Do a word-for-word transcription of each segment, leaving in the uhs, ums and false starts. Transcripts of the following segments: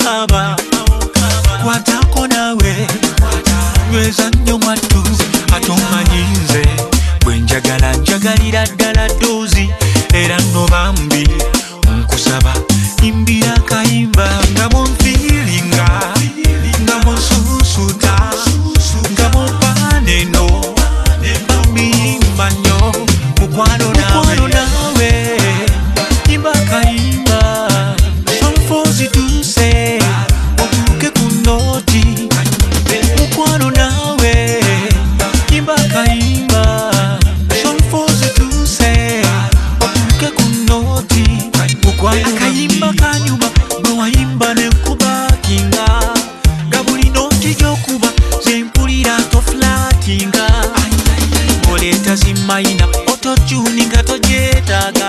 kaba kwatako nawe nyweza nnyo mwattu atomanyinze bwenjagala njagalira ddala dozi era nno bambi nkusaba imbira kayimba nga munfiiringa nga munsusuta nga mupaneno bamiyimba nnyo mukwano nawe imba kayimba solfozi tuse obuke ku noti mukwano nawe imba kayimba solfozi tuse obuke ku noti mukwano akayimba kanyuma bwe wayimba nekubakinga nga buli noti gyokuba zempulira toflatinga oleeta zimayina ototuninga togyetaaga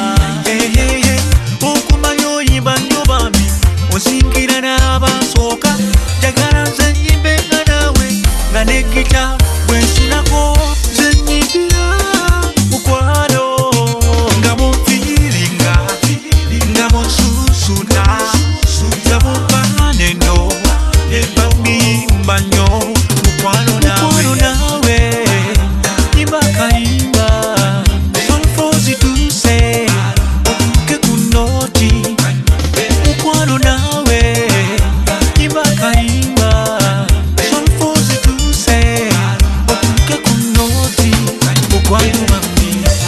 okumanya oyimba nnyo bambi osingira n'abasooka jagala nze nyimbenga nawe nga negita bwensinako nze nyimbira mukwano nga munfiiringa nga munsusuta nga mumpaneno bamiyimba nnyo mukwano nawe imba kayimba solfozi tuse obuke ku noti mukwano nawe imba kayimba solfozi tuse obuke ku noti mukwano bambi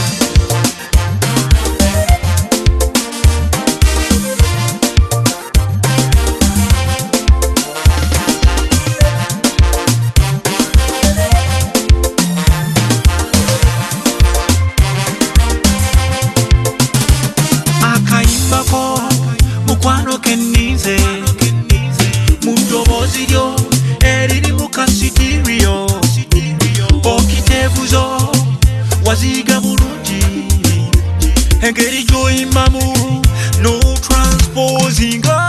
akayimbako mukwano kennize mu ddoboozi lyo eriri mu kasitiriyo okiteevuzo waziiga bulungi engeri gy'oyimbamu no transposinga